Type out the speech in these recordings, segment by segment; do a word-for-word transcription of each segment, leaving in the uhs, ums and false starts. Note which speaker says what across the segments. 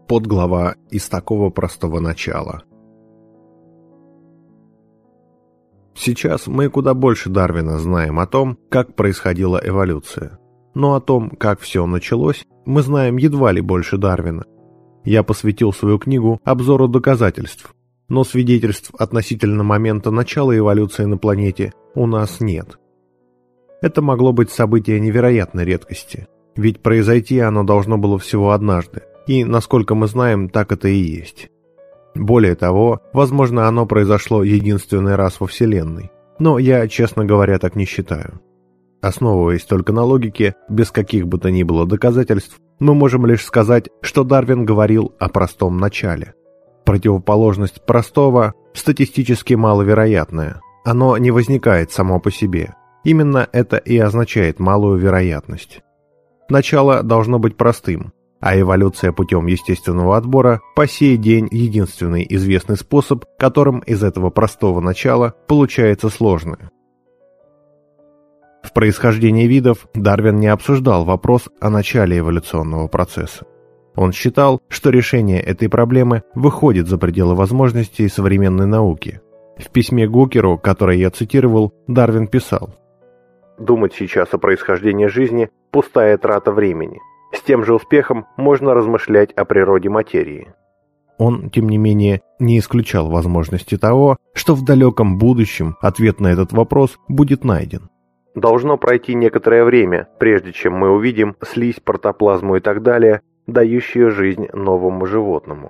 Speaker 1: Подглава «Из такого простого начала». Сейчас мы куда больше Дарвина знаем о том, как происходила эволюция. Но о том, как все началось, мы знаем едва ли больше Дарвина. Я посвятил свою книгу обзору доказательств, но свидетельств относительно момента начала эволюции на планете у нас нет. Это могло быть событие невероятной редкости, ведь произойти оно должно было всего однажды, и, насколько мы знаем, так это и есть. Более того, возможно, оно произошло единственный раз во Вселенной, но я, честно говоря, так не считаю. Основываясь только на логике, без каких бы то ни было доказательств, мы можем лишь сказать, что Дарвин говорил о простом начале. Противоположность простого статистически маловероятная. Оно не возникает само по себе. Именно это и означает малую вероятность. Начало должно быть простым, а эволюция путем естественного отбора по сей день единственный известный способ, которым из этого простого начала получается сложное. В происхождении видов Дарвин не обсуждал вопрос о начале эволюционного процесса. Он считал, что решение этой проблемы выходит за пределы возможностей современной науки. В письме Гукеру, которое я цитировал, Дарвин писал: «Думать сейчас о происхождении жизни – пустая трата времени. С тем же успехом можно размышлять о природе материи». Он, тем не менее, не исключал возможности того, что в далеком будущем ответ на этот вопрос будет найден. Должно пройти некоторое время, прежде чем мы увидим слизь, протоплазму и так далее, дающие жизнь новому животному.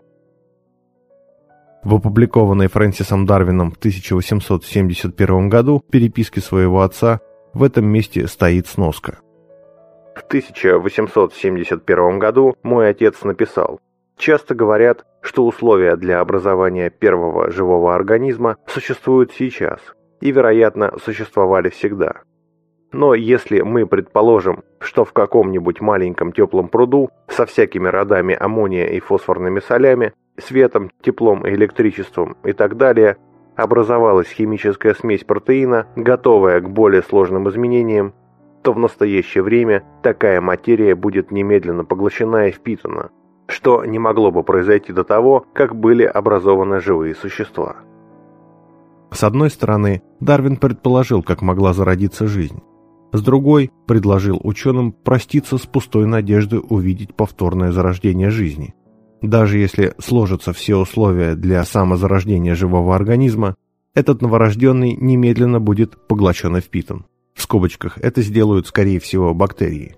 Speaker 1: В опубликованной Фрэнсисом Дарвином в тысяча восемьсот семьдесят первом году переписке своего отца в этом месте стоит сноска. В тысяча восемьсот семьдесят первом году мой отец написал: «Часто говорят, что условия для образования первого живого организма существуют сейчас и, вероятно, существовали всегда. Но если мы предположим, что в каком-нибудь маленьком теплом пруду со всякими родами аммония и фосфорными солями, светом, теплом и электричеством и так далее образовалась химическая смесь протеина, готовая к более сложным изменениям, то в настоящее время такая материя будет немедленно поглощена и впитана, что не могло бы произойти до того, как были образованы живые существа». С одной стороны, Дарвин предположил, как могла зародиться жизнь. С другой, предложил ученым проститься с пустой надеждой увидеть повторное зарождение жизни. Даже если сложатся все условия для самозарождения живого организма, этот новорожденный немедленно будет поглощен и впитан. В скобочках это сделают, скорее всего, бактерии.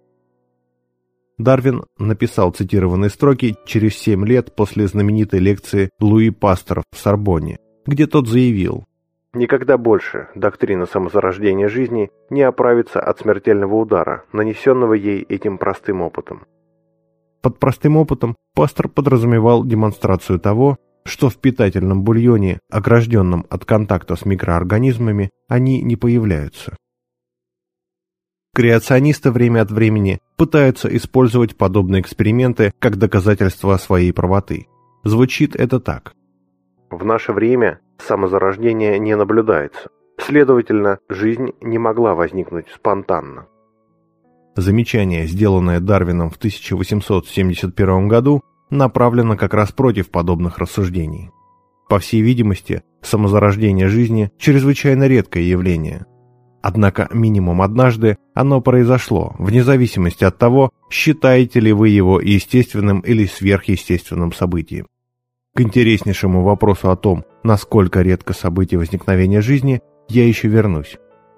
Speaker 1: Дарвин написал цитированные строки через семь лет после знаменитой лекции Луи Пастера в Сорбонне, где тот заявил: «Никогда больше доктрина самозарождения жизни не оправится от смертельного удара, нанесенного ей этим простым опытом». Под простым опытом Пастер подразумевал демонстрацию того, что в питательном бульоне, огражденном от контакта с микроорганизмами, они не появляются. Креационисты время от времени пытаются использовать подобные эксперименты как доказательство своей правоты. Звучит это так: «В наше время самозарождение не наблюдается. Следовательно, жизнь не могла возникнуть спонтанно». Замечание, сделанное Дарвином в тысяча восемьсот семьдесят первом году, направлено как раз против подобных рассуждений. По всей видимости, самозарождение жизни – чрезвычайно редкое явление. Однако минимум однажды оно произошло, вне зависимости от того, считаете ли вы его естественным или сверхъестественным событием. К интереснейшему вопросу о том, насколько редко событие возникновения жизни, я еще вернусь.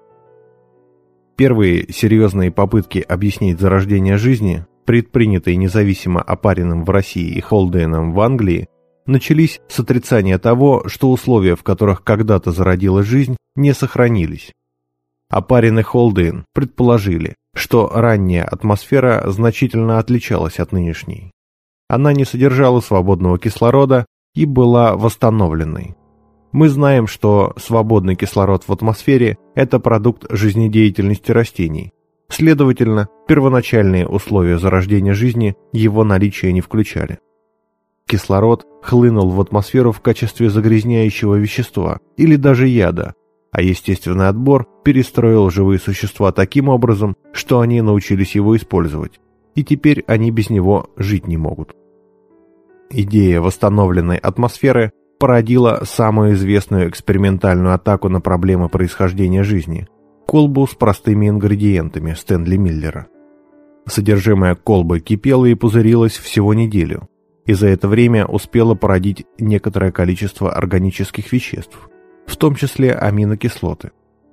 Speaker 1: Первые серьезные попытки объяснить зарождение жизни, предпринятые независимо Опариным в России и Холдейном в Англии, начались с отрицания того, что условия, в которых когда-то зародилась жизнь, не сохранились. Опарин и Холдейн предположили, что ранняя атмосфера значительно отличалась от нынешней. Она не содержала свободного кислорода и была восстановленной. Мы знаем, что свободный кислород в атмосфере – это продукт жизнедеятельности растений. Следовательно, первоначальные условия зарождения жизни его наличие не включали. Кислород хлынул в атмосферу в качестве загрязняющего вещества или даже яда, а естественный отбор перестроил живые существа таким образом, что они научились его использовать, и теперь они без него жить не могут. идея восстановленной атмосферы породила самую известную экспериментальную атаку на проблемы происхождения жизни – колбу с простыми ингредиентами Стэнли Миллера. Содержимое колбы кипело и пузырилось всего неделю, и за это время успело породить некоторое количество органических веществ, в том числе аминокислоты.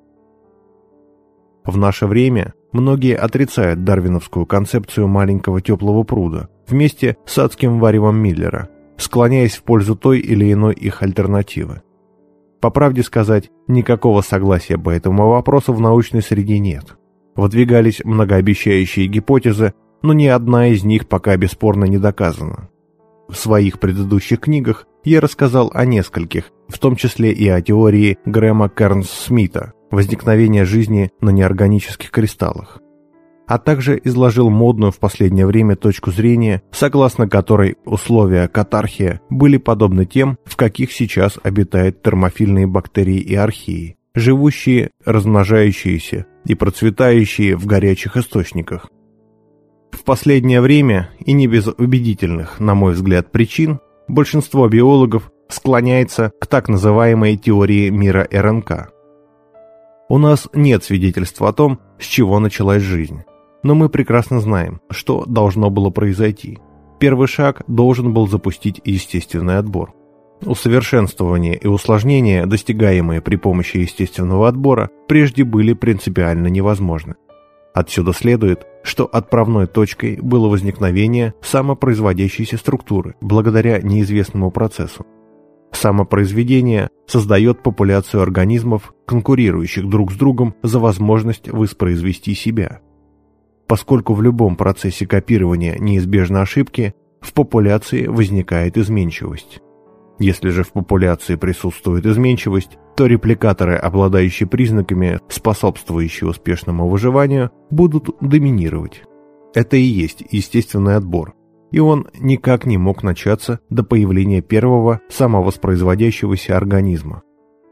Speaker 1: В наше время многие отрицают дарвиновскую концепцию маленького теплого пруда вместе с адским варевом Миллера, склоняясь в пользу той или иной их альтернативы. По правде сказать, никакого согласия по этому вопросу в научной среде нет. Выдвигались многообещающие гипотезы, но ни одна из них пока бесспорно не доказана. В своих предыдущих книгах я рассказал о нескольких, в том числе и о теории Грэма Кернс-Смита возникновения жизни на неорганических кристаллах, а также изложил модную в последнее время точку зрения, согласно которой условия катархия были подобны тем, в каких сейчас обитают термофильные бактерии и археи, живущие, размножающиеся и процветающие в горячих источниках. В последнее время, и не без убедительных, на мой взгляд, причин, большинство биологов склоняется к так называемой теории мира РНК. У нас нет свидетельства о том, с чего началась жизнь, но мы прекрасно знаем, что должно было произойти. Первый шаг должен был запустить естественный отбор. Усовершенствование и усложнения, достигаемые при помощи естественного отбора, прежде были принципиально невозможны. Отсюда следует, что отправной точкой было возникновение самопроизводящейся структуры благодаря неизвестному процессу. Самопроизведение создает популяцию организмов, конкурирующих друг с другом за возможность воспроизвести себя. Поскольку в любом процессе копирования неизбежны ошибки, в популяции возникает изменчивость. Если же в популяции присутствует изменчивость, то репликаторы, обладающие признаками, способствующие успешному выживанию, будут доминировать. Это и есть естественный отбор, и он никак не мог начаться до появления первого самовоспроизводящегося организма.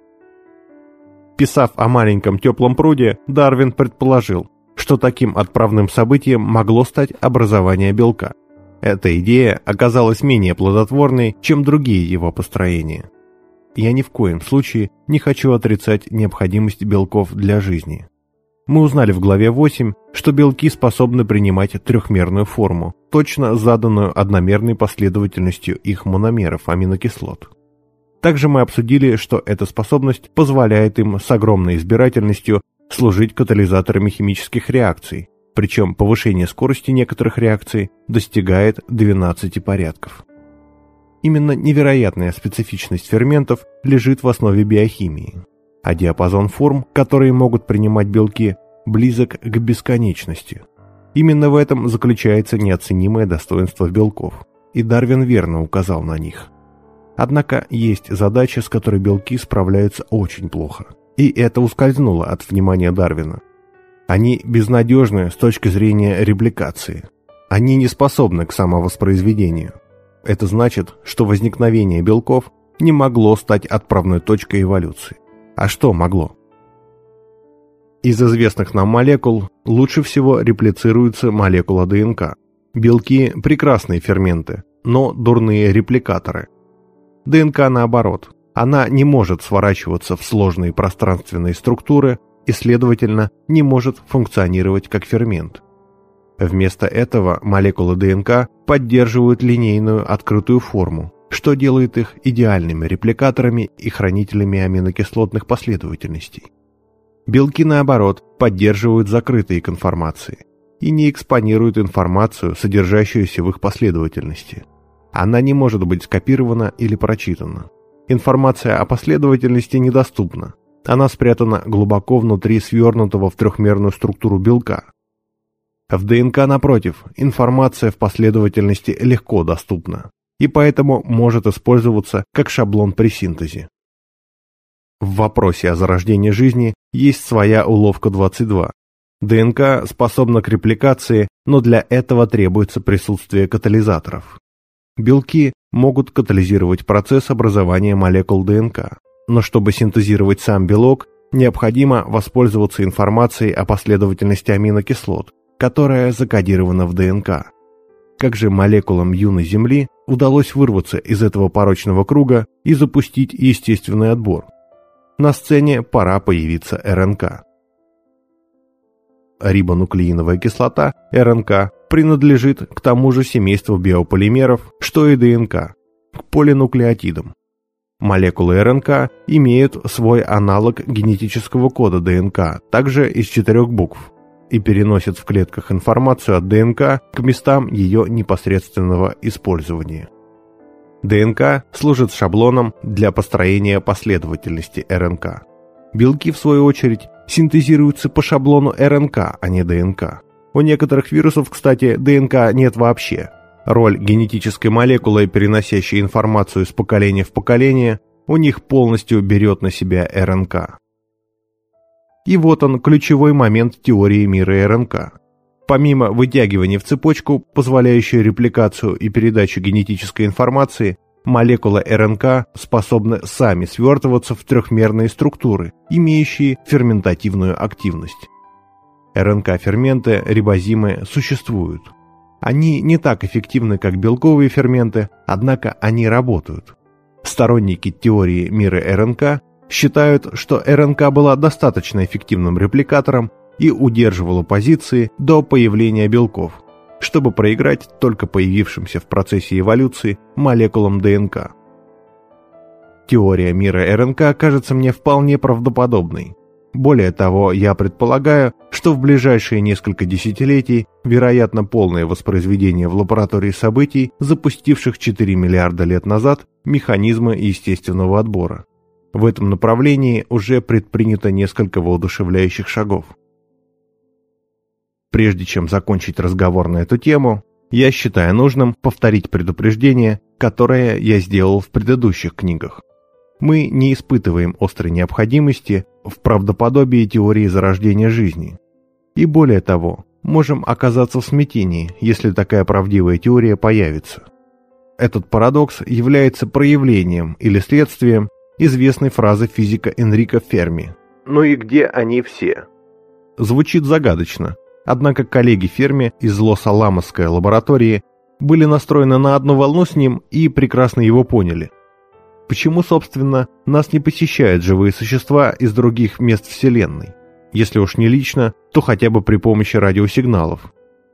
Speaker 1: Писав о маленьком теплом пруде, Дарвин предположил, что таким отправным событием могло стать образование белка. Эта идея оказалась менее плодотворной, чем другие его построения. Я ни в коем случае не хочу отрицать необходимость белков для жизни. Мы узнали в главе восемь, что белки способны принимать трехмерную форму, точно заданную одномерной последовательностью их мономеров аминокислот. Также мы обсудили, что эта способность позволяет им с огромной избирательностью служить катализаторами химических реакций, причем повышение скорости некоторых реакций достигает двенадцати порядков. Именно невероятная специфичность ферментов лежит в основе биохимии, а диапазон форм, которые могут принимать белки, близок к бесконечности. Именно в этом заключается неоценимое достоинство белков, и Дарвин верно указал на них. Однако есть задача, с которой белки справляются очень плохо, и это ускользнуло от внимания Дарвина. Они безнадежны с точки зрения репликации. Они не способны к самовоспроизведению. Это значит, что возникновение белков не могло стать отправной точкой эволюции. А что могло? Из известных нам молекул лучше всего реплицируется молекула ДНК. Белки – прекрасные ферменты, но дурные репликаторы. ДНК наоборот. Она не может сворачиваться в сложные пространственные структуры и, следовательно, не может функционировать как фермент. Вместо этого молекулы ДНК поддерживают линейную открытую форму, что делает их идеальными репликаторами и хранителями аминокислотных последовательностей. Белки, наоборот, поддерживают закрытые конформации и не экспонируют информацию, содержащуюся в их последовательности. Она не может быть скопирована или прочитана. Информация о последовательности недоступна. Она спрятана глубоко внутри свернутого в трехмерную структуру белка. В ДНК, напротив, информация в последовательности легко доступна и поэтому может использоваться как шаблон при синтезе. В вопросе о зарождении жизни есть своя уловка двадцать два. ДНК способна к репликации, но для этого требуется присутствие катализаторов. Белки могут катализировать процесс образования молекул ДНК, но чтобы синтезировать сам белок, необходимо воспользоваться информацией о последовательности аминокислот, которая закодирована в ДНК. Как же молекулам юной Земли удалось вырваться из этого порочного круга и запустить естественный отбор. На сцене пора появиться РНК. Рибонуклеиновая кислота, РНК, принадлежит к тому же семейству биополимеров, что и ДНК, к полинуклеотидам. Молекулы РНК имеют свой аналог генетического кода ДНК, также из четырех букв, и переносят в клетках информацию от ДНК к местам ее непосредственного использования. ДНК служит шаблоном для построения последовательности РНК. Белки, в свою очередь, синтезируются по шаблону РНК, а не ДНК. У некоторых вирусов, кстати, ДНК нет вообще. Роль генетической молекулы, переносящей информацию из поколения в поколение, у них полностью берет на себя РНК. И вот он, ключевой момент теории мира РНК. Помимо вытягивания в цепочку, позволяющую репликацию и передачу генетической информации, молекулы РНК способны сами свертываться в трехмерные структуры, имеющие ферментативную активность. РНК-ферменты, рибозимы, существуют. Они не так эффективны, как белковые ферменты, однако они работают. Сторонники теории мира РНК считают, что РНК была достаточно эффективным репликатором и удерживала позиции до появления белков, чтобы проиграть только появившимся в процессе эволюции молекулам ДНК. Теория мира РНК кажется мне вполне правдоподобной. Более того, я предполагаю, что в ближайшие несколько десятилетий вероятно полное воспроизведение в лаборатории событий, запустивших четыре миллиарда лет назад механизмы естественного отбора. В этом направлении уже предпринято несколько воодушевляющих шагов. Прежде чем закончить разговор на эту тему, я считаю нужным повторить предупреждение, которое я сделал в предыдущих книгах. Мы не испытываем острой необходимости в правдоподобии теории зарождения жизни. И более того, можем оказаться в смятении, если такая правдивая теория появится. Этот парадокс является проявлением или следствием известной фразы физика Энрико Ферми «Ну и где они все?». Звучит загадочно, однако коллеги Ферми из Лос-Аламосской лаборатории были настроены на одну волну с ним и прекрасно его поняли. Почему, собственно, нас не посещают живые существа из других мест Вселенной? Если уж не лично, то хотя бы при помощи радиосигналов.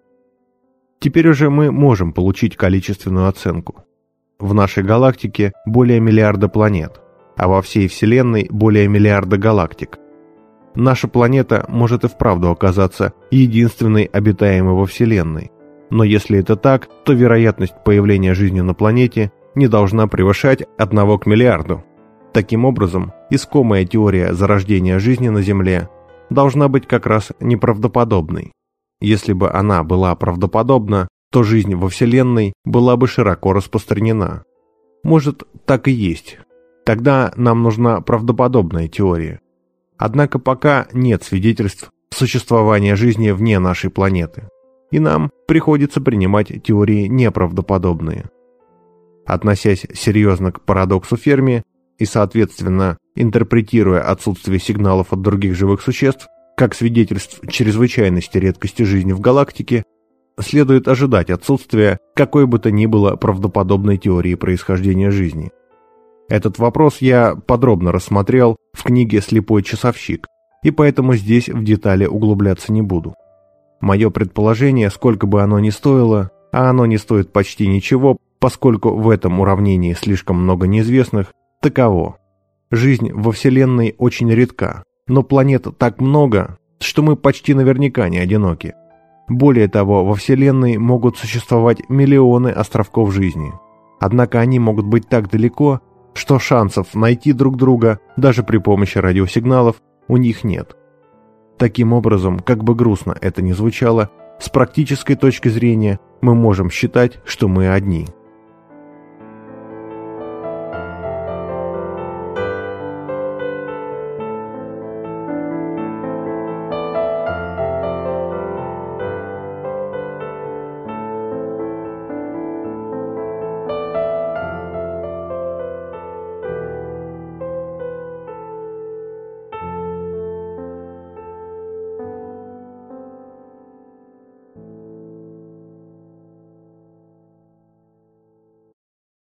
Speaker 1: Теперь уже мы можем получить количественную оценку. В нашей галактике более миллиарда планет, а во всей Вселенной более миллиарда галактик. Наша планета может и вправду оказаться единственной обитаемой во Вселенной. Но если это так, то вероятность появления жизни на планете не должна превышать одного к миллиарду. Таким образом, искомая теория зарождения жизни на Земле должна быть как раз неправдоподобной. Если бы она была правдоподобна, то жизнь во Вселенной была бы широко распространена. Может, так и есть. Тогда нам нужна правдоподобная теория. Однако пока нет свидетельств существования жизни вне нашей планеты, и нам приходится принимать теории неправдоподобные. Относясь серьезно к парадоксу Ферми и, соответственно, интерпретируя отсутствие сигналов от других живых существ как свидетельств чрезвычайности редкости жизни в галактике, следует ожидать отсутствия какой бы то ни было правдоподобной теории происхождения жизни. Этот вопрос я подробно рассмотрел в книге «Слепой часовщик», и поэтому здесь в детали углубляться не буду. Мое предположение, сколько бы оно ни стоило, а оно не стоит почти ничего, поскольку в этом уравнении слишком много неизвестных, таково. Жизнь во Вселенной очень редка, но планет так много, что мы почти наверняка не одиноки. Более того, во Вселенной могут существовать миллионы островков жизни. Однако они могут быть так далеко, что шансов найти друг друга даже при помощи радиосигналов у них нет. Таким образом, как бы грустно это ни звучало, с практической точки зрения мы можем считать, что мы одни.